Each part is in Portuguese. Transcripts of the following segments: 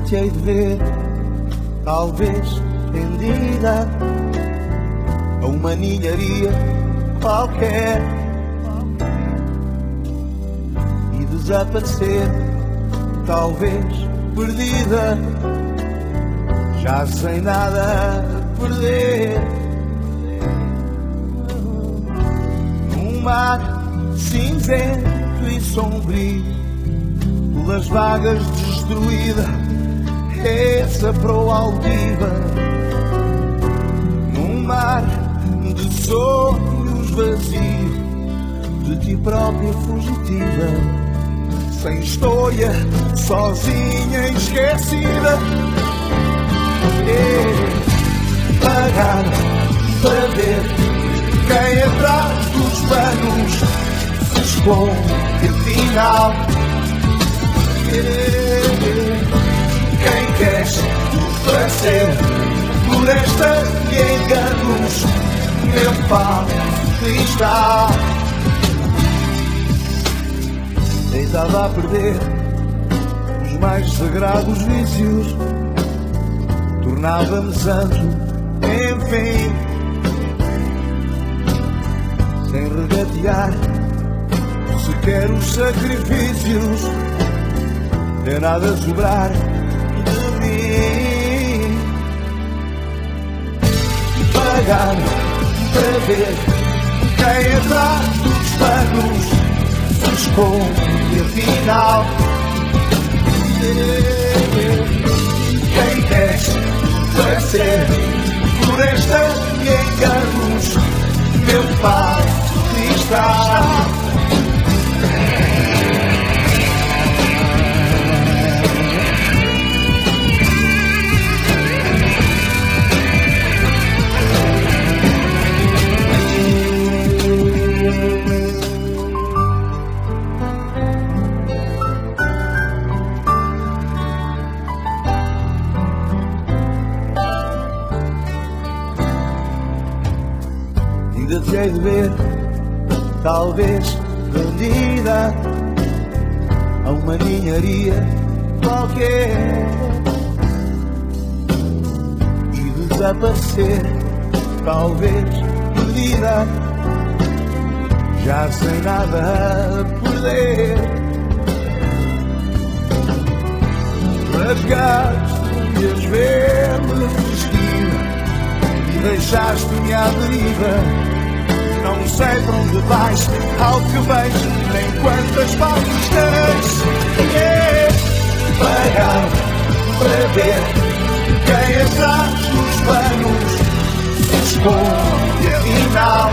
te hei de ver, talvez vendida a uma ninharia qualquer e desaparecer, talvez perdida, já sem nada a perder, num mar cinzento e sombrio, pelas vagas destruída, essa proa altiva, num mar de sonhos vazios, de ti própria fugitiva, sem história, sozinha e esquecida. Pagar para ver quem atrás dos panos se esconde afinal. Quem queres oferecer floresta de enganos, meu falso cristal. Deitava a perder os mais sagrados vícios, tornava-me santo, enfim, sem regatear sequer os sacrifícios, nem nada a sobrar de mim. Pagar para ver quem atrás dos panos se esconde afinal. Quem queres parecer floresta de enganos, meu falso cristal. Ainda te hei de ver, talvez vendida a uma ninharia qualquer e desaparecer, talvez perdida, já sem nada a perder. Rasgaste-me as verdes de esquina e deixaste-me à deriva. Não sei para onde vais, ao que vejo, nem quantas faltas tens. Pagar para ver quem atrás dos panos se esconde afinal.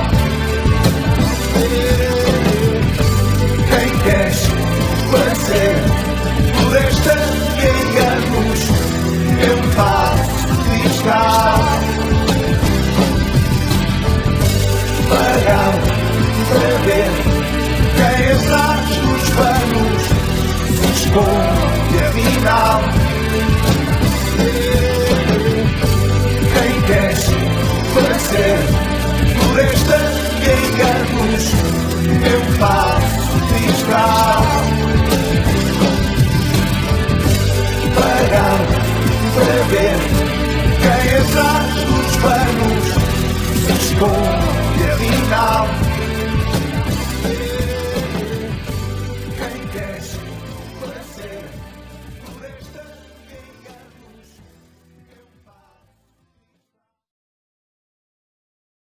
Quem queres parecer floresta de enganos, eu faço cristal. Pagar para ver quem atrás dos panos se esconde afinal. Quem queres parecer floresta de enganos, eu faço cristal. Pagar para ver quem atrás dos panos se esconde